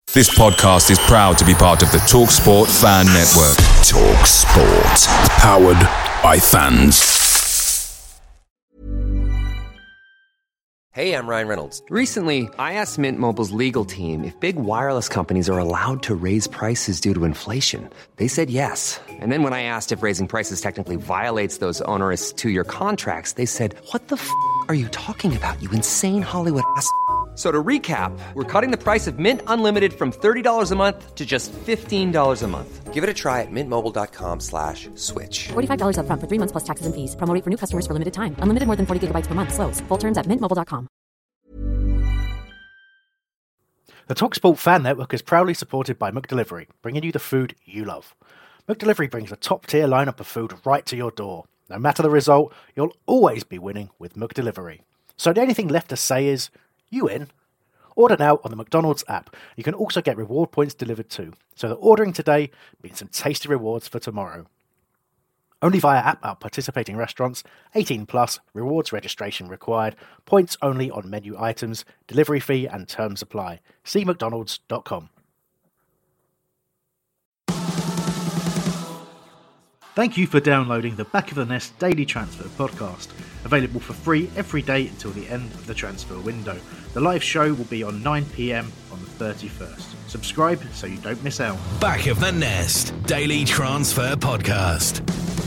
This podcast is proud to be part of the TalkSport Fan Network. TalkSport. Powered by fans. Hey, I'm Ryan Reynolds. Recently, I asked Mint Mobile's legal team if big wireless companies are allowed to raise prices due to inflation. They said yes. And then when I asked if raising prices technically violates those onerous two-year contracts, they said, "What the f*** are you talking about, you insane Hollywood ass?" So to recap, we're cutting the price of Mint Unlimited from $30 a month to just $15 a month. Give it a try at mintmobile.com/switch. $45 up front for 3 months plus taxes and fees. Promo rate for new customers for limited time. Unlimited more than 40 gigabytes per month. Slows full terms at mintmobile.com. The TalkSport Fan Network is proudly supported by McDelivery, bringing you the food you love. McDelivery brings a top-tier lineup of food right to your door. No matter the result, you'll always be winning with McDelivery. So the only thing left to say is, you in? Order now on the McDonald's app. You can also get reward points delivered too, so that ordering today means some tasty rewards for tomorrow. Only via app at participating restaurants, 18 plus, rewards registration required, points only on menu items, delivery fee and terms apply. See mcdonalds.com. Thank you for downloading the Back of the Nest Daily Transfer podcast, available for free every day until the end of the transfer window. The live show will be on 9 PM on the 31st. Subscribe so you don't miss out. Back of the Nest Daily Transfer Podcast.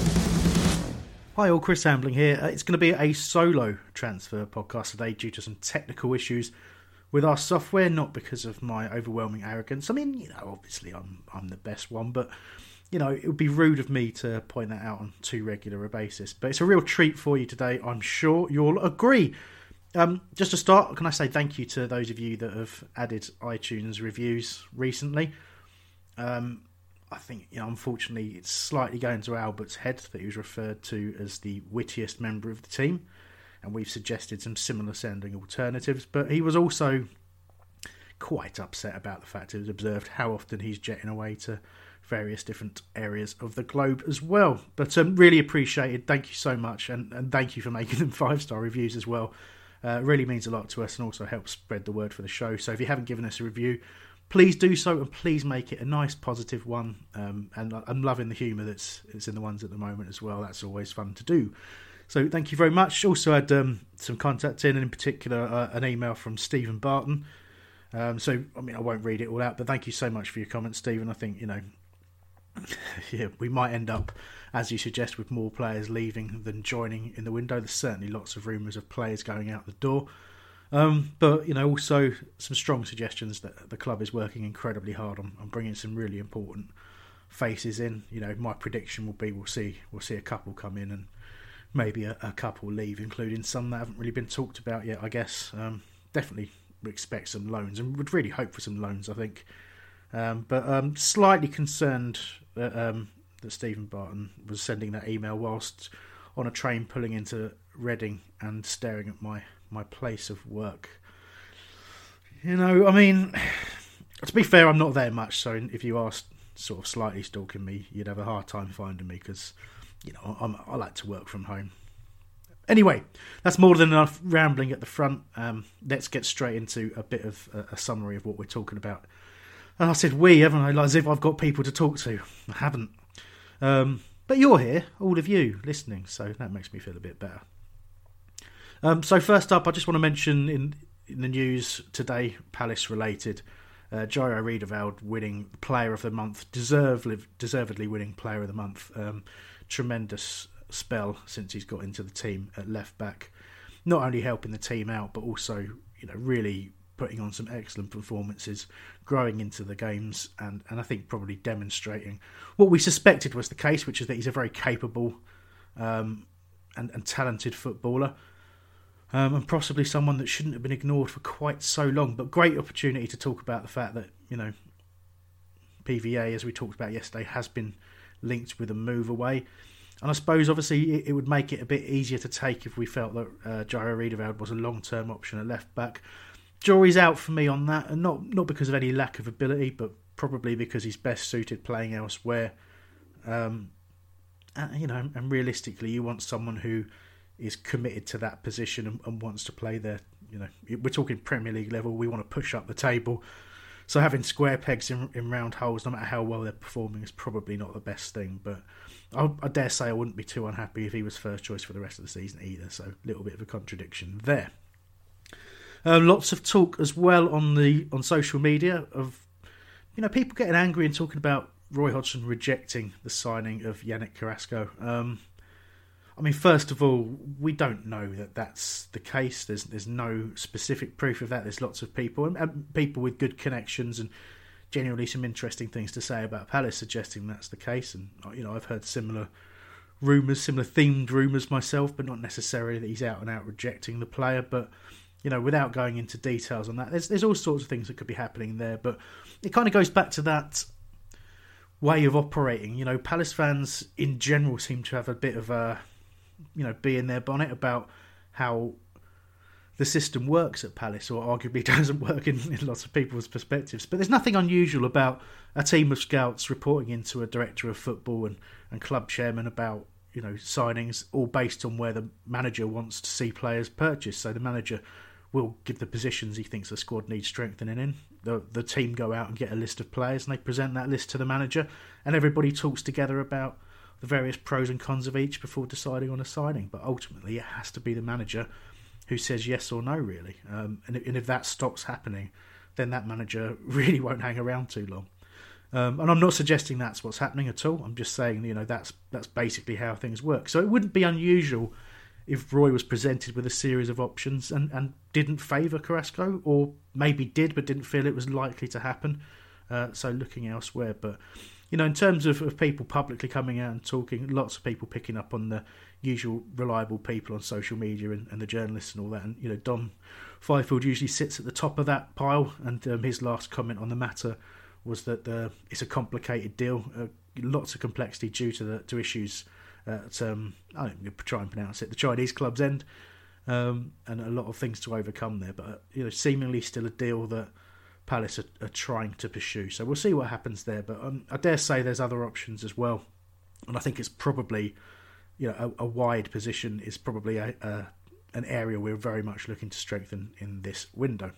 Hi all, Chris Hambling here. It's going to be a solo transfer podcast today due to some technical issues with our software, not because of my overwhelming arrogance. I mean, obviously I'm the best one, but it would be rude of me to point that out on too regular a basis. But it's a real treat for you today. I'm sure you'll agree. Just to start, can I say thank you to those of you that have added iTunes reviews recently. I think, unfortunately, it's slightly going to Albert's head that he was referred to as the wittiest member of the team. And we've suggested some similar sounding alternatives. But he was also quite upset about the fact it was observed how often he's jetting away to various different areas of the globe as well. But really appreciated. Thank you so much. And thank you for making them 5-star reviews as well. It really means a lot to us and also helps spread the word for the show. So if you haven't given us a review, please do so, and please make it a nice positive one. And I'm loving the humour that's in the ones at the moment as well. That's always fun to do. So thank you very much. Also had some contact in, and in particular an email from Stephen Barton. I won't read it all out, but thank you so much for your comments, Stephen. I think, we might end up, as you suggest, with more players leaving than joining in the window. There's certainly lots of rumours of players going out the door. But also some strong suggestions that the club is working incredibly hard on bringing some really important faces in. My prediction will be we'll see a couple come in and maybe a couple leave, including some that haven't really been talked about yet, I guess. Definitely expect some loans and would really hope for some loans, I think. But slightly concerned that Stephen Barton was sending that email whilst on a train pulling into Reading and staring at my place of work. To be fair, I'm not there much, so if you are sort of slightly stalking me, you'd have a hard time finding me because, I like to work from home. Anyway, that's more than enough rambling at the front. Let's get straight into a bit of a summary of what we're talking about. And I said we, haven't I? Like as if I've got people to talk to. I haven't. But you're here, all of you, listening, so that makes me feel a bit better. So first up, I just want to mention in the news today, Palace related, Jairo Riedewald winning Player of the Month, deservedly winning Player of the Month. Tremendous spell since he's got into the team at left back. Not only helping the team out, but also really putting on some excellent performances, growing into the games, and I think probably demonstrating what we suspected was the case, which is that he's a very capable and talented footballer. And possibly someone that shouldn't have been ignored for quite so long. But great opportunity to talk about the fact that, PVA, as we talked about yesterday, has been linked with a move away. And I suppose, obviously, it would make it a bit easier to take if we felt that Jairo Riedewald was a long-term option at left-back. Jury's out for me on that, and not because of any lack of ability, but probably because he's best suited playing elsewhere. And realistically, you want someone who is committed to that position and wants to play there. We're talking Premier League level. We want to push up the table. So having square pegs in round holes, no matter how well they're performing, is probably not the best thing. But I dare say I wouldn't be too unhappy if he was first choice for the rest of the season either. So a little bit of a contradiction there. Lots of talk as well on social media of people getting angry and talking about Roy Hodgson rejecting the signing of Yannick Carrasco. I mean, first of all, we don't know that that's the case. There's no specific proof of that. There's lots of people and people with good connections and genuinely some interesting things to say about Palace suggesting that's the case. And I've heard similar themed rumours myself, but not necessarily that he's out and out rejecting the player. But without going into details on that, there's all sorts of things that could be happening there. But it kind of goes back to that way of operating. Palace fans in general seem to have a bit of a be in their bonnet about how the system works at Palace, or arguably doesn't work in lots of people's perspectives. But there's nothing unusual about a team of scouts reporting into a director of football and club chairman about signings, all based on where the manager wants to see players purchased. So the manager will give the positions he thinks the squad needs strengthening in. The team go out and get a list of players and they present that list to the manager, and everybody talks together about the various pros and cons of each before deciding on a signing. But ultimately it has to be the manager who says yes or no, really. And if that stops happening, then that manager really won't hang around too long. And I'm not suggesting that's what's happening at all. I'm just saying, that's basically how things work. So it wouldn't be unusual if Roy was presented with a series of options and didn't favour Carrasco, or maybe did but didn't feel it was likely to happen. So looking elsewhere. But in terms of people publicly coming out and talking, lots of people picking up on the usual reliable people on social media and the journalists and all that. And, Dom Fifield usually sits at the top of that pile. And his last comment on the matter was that it's a complicated deal. Lots of complexity due to issues at, I don't try and pronounce it, the Chinese club's end. And a lot of things to overcome there. But, seemingly still a deal that Palace are trying to pursue. So we'll see what happens there. But I dare say there's other options as well. And I think it's probably, a wide position is probably an area we're very much looking to strengthen in this window.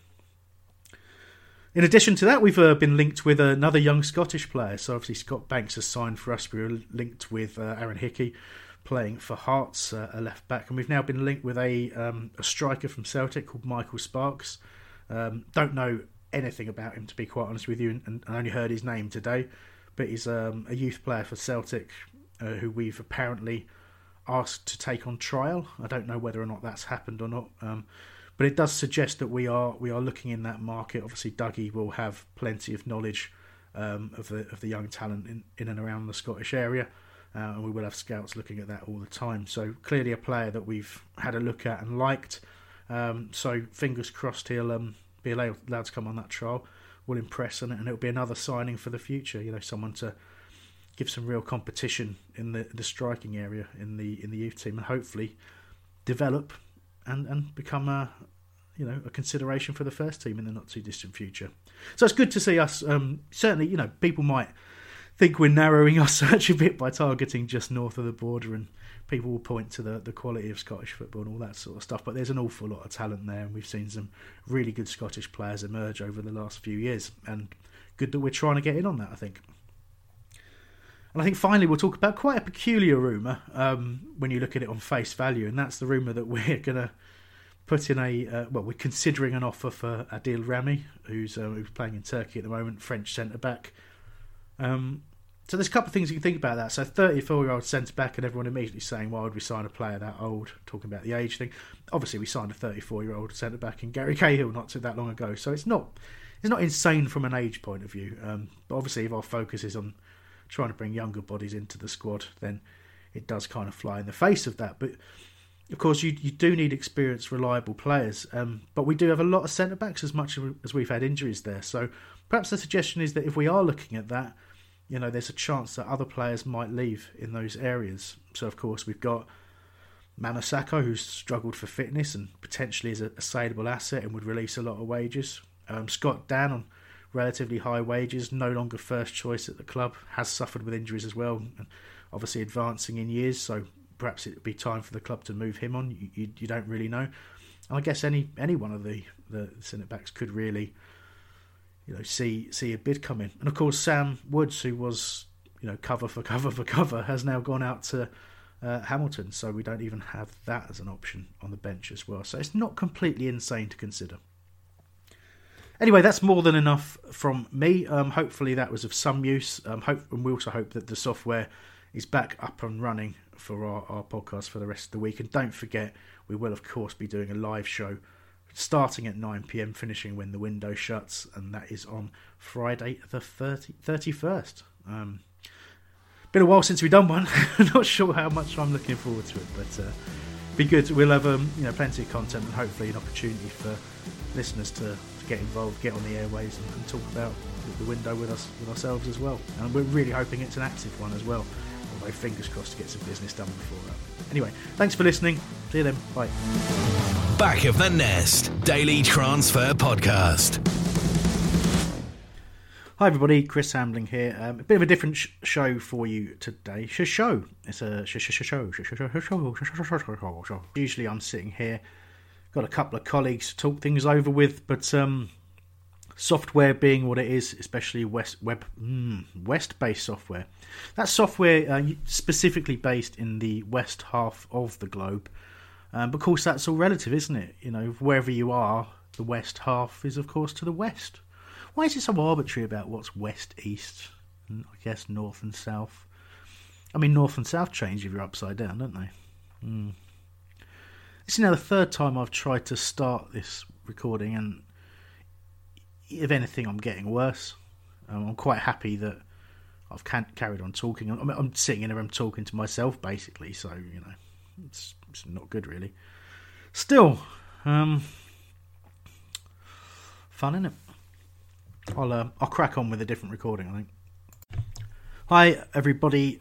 In addition to that, we've been linked with another young Scottish player. So obviously Scott Banks has signed for us. We were linked with Aaron Hickey playing for Hearts, a left back. And we've now been linked with a striker from Celtic called Michael Sparks. Don't know anything about him, to be quite honest with you, and I only heard his name today, but he's a youth player for Celtic who we've apparently asked to take on trial. I don't know whether or not that's happened or not, but it does suggest that we are looking in that market. Obviously Dougie will have plenty of knowledge of the young talent in and around the Scottish area, and we will have scouts looking at that all the time. So clearly a player that we've had a look at and liked, so fingers crossed he'll be allowed to come on that trial, will impress, and it'll be another signing for the future. Someone to give some real competition in the striking area in the youth team, and hopefully develop and become a consideration for the first team in the not too distant future. So it's good to see us. Certainly, people might think we're narrowing our search a bit by targeting just north of the border, and people will point to the quality of Scottish football and all that sort of stuff, but there's an awful lot of talent there, and we've seen some really good Scottish players emerge over the last few years, and good that we're trying to get in on that, I think. And I think finally we'll talk about quite a peculiar rumour when you look at it on face value, and that's the rumour that we're going to put in we're considering an offer for Adil Rami, who's playing in Turkey at the moment, French centre-back. So there's a couple of things you can think about that. So 34-year-old centre-back, and everyone immediately saying, why would we sign a player that old? Talking about the age thing. Obviously, we signed a 34-year-old centre-back in Gary Cahill not too that long ago. So it's not insane from an age point of view. But obviously, if our focus is on trying to bring younger bodies into the squad, then it does kind of fly in the face of that. But of course, you do need experienced, reliable players. But we do have a lot of centre-backs as much as we've had injuries there. So perhaps the suggestion is that if we are looking at that, there's a chance that other players might leave in those areas. So, of course, we've got Mama Sakho, who's struggled for fitness and potentially is a saleable asset and would release a lot of wages. Scott Dan on relatively high wages, no longer first choice at the club, has suffered with injuries as well, and obviously advancing in years, so perhaps it would be time for the club to move him on. You don't really know. And I guess any one of the centre-backs could really see a bid come in. And of course, Sam Woods, who was cover for cover, has now gone out to Hamilton, so we don't even have that as an option on the bench as well. So it's not completely insane to consider. Anyway, that's more than enough from me. Hopefully that was of some use. And we also hope that the software is back up and running for our podcast for the rest of the week. And don't forget, we will of course be doing a live show starting at 9 PM, finishing when the window shuts, and that is on Friday the 31st. Been a while since we've done one. Not sure how much I'm looking forward to it, but be good. We'll have plenty of content and hopefully an opportunity for listeners to get involved, get on the airways and talk about the window with ourselves as well. And we're really hoping it's an active one as well, although fingers crossed to get some business done before that. Anyway, thanks for listening. See you then. Bye. Back of the Nest Daily Transfer Podcast. Hi everybody, Chris Hambling here. A bit of a different show for you today. Show. It's a show. Usually I'm sitting here, got a couple of colleagues to talk things over with, but software being what it is, especially West-based software. That software specifically based in the west half of the globe. But of course that's all relative, isn't it? Wherever you are, the west half is of course to the west. Why is it so arbitrary about what's west, east, and I guess north and south? I mean, north and south change if you're upside down, don't they? This is now the third time I've tried to start this recording, and if anything, I'm getting worse. I'm quite happy that I've carried on talking. I'm sitting in a room talking to myself, basically, so, it's not good, really. Still, fun, innit? I'll crack on with a different recording, I think. Hi, everybody.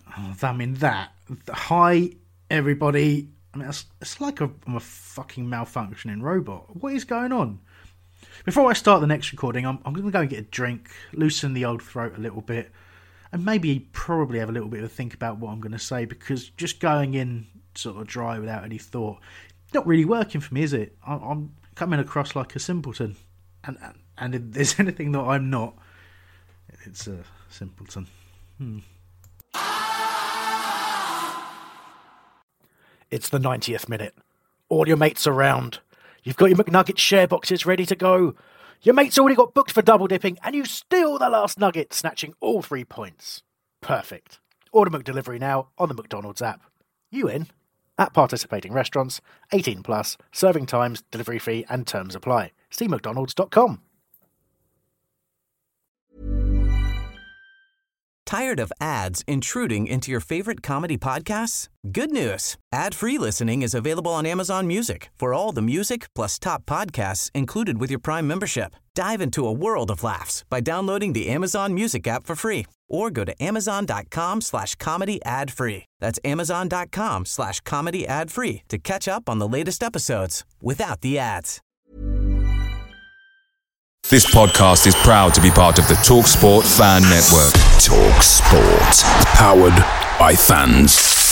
Hi, everybody. I mean, it's like I'm a fucking malfunctioning robot. What is going on? Before I start the next recording, I'm going to go and get a drink, loosen the old throat a little bit, and probably have a little bit of a think about what I'm going to say, because just going in sort of dry without any thought, not really working for me, is it? I'm coming across like a simpleton. And if there's anything that I'm not, it's a simpleton. It's the 90th minute. All your mates around. You've got your McNugget share boxes ready to go. Your mate's already got booked for double dipping, and you steal the last nugget, snatching all 3 points. Perfect. Order McDelivery now on the McDonald's app. You in? At participating restaurants, 18 plus, serving times, delivery fee and terms apply. See mcdonalds.com. Tired of ads intruding into your favorite comedy podcasts? Good news. Ad-free listening is available on Amazon Music for all the music plus top podcasts included with your Prime membership. Dive into a world of laughs by downloading the Amazon Music app for free or go to amazon.com/comedy ad-free. That's amazon.com/comedy ad-free to catch up on the latest episodes without the ads. This podcast is proud to be part of the TalkSport Fan Network. TalkSport. Powered by fans.